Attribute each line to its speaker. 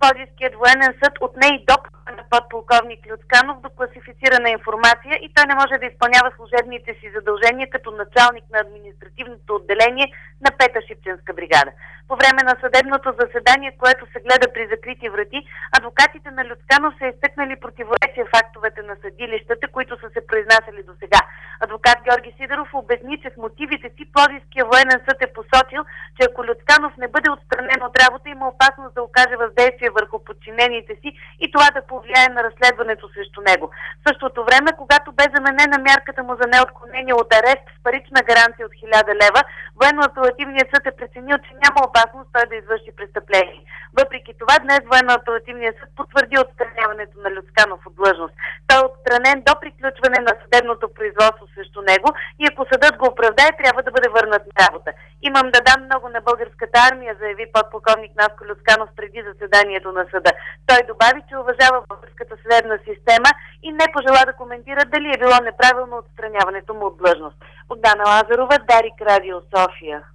Speaker 1: Пловдивският военен съд отне и допуска на подполковник Люцканов до класифицирана информация и той не може да изпълнява служебните си задължения като началник на административното отделение на 5-та Шипченска бригада. По време на съдебното заседание, което се гледа при закрити врати, адвокатите на Люцканов са изтъкнали противоречие в актовете на съдилищата, които са се произнасяли до сега. Адвокат Георги Сидеров обясни, че в мотивите си Пловдивския военен съд е посочил, че ако Люцканов не бъде отстранен от работа, има опасност да окаже въздействие върху подчинените си и това да повлияе на разследването срещу него. В същото време, когато бе заменена мярката му за неотклонение от арест с парична гаранция от 1000 лева, Военно-апелативният съд е преценил, че няма опасност той да извърши престъпление. Въпреки това, днес Военно-апелативният съд потвърди отстраняването на Люцканов от длъжност. Той е отстранен до приключване на съдебното производство срещу него и ако съдът го оправдае, трябва да бъде върнат на работа. Имам да дам много на българската армия, заяви подполковник Наско Люцканов преди заседанието на съда. Той добави, че уважава българската съдебна система и не пожела да коментира дали е било неправилно отстраняването му от длъжност. Богдана Лазарова, Дарик, Радио София.